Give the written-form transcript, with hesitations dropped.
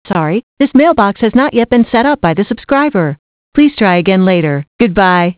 Sorry, this mailbox has not yet been set up by the subscriber. Please try again later. Goodbye.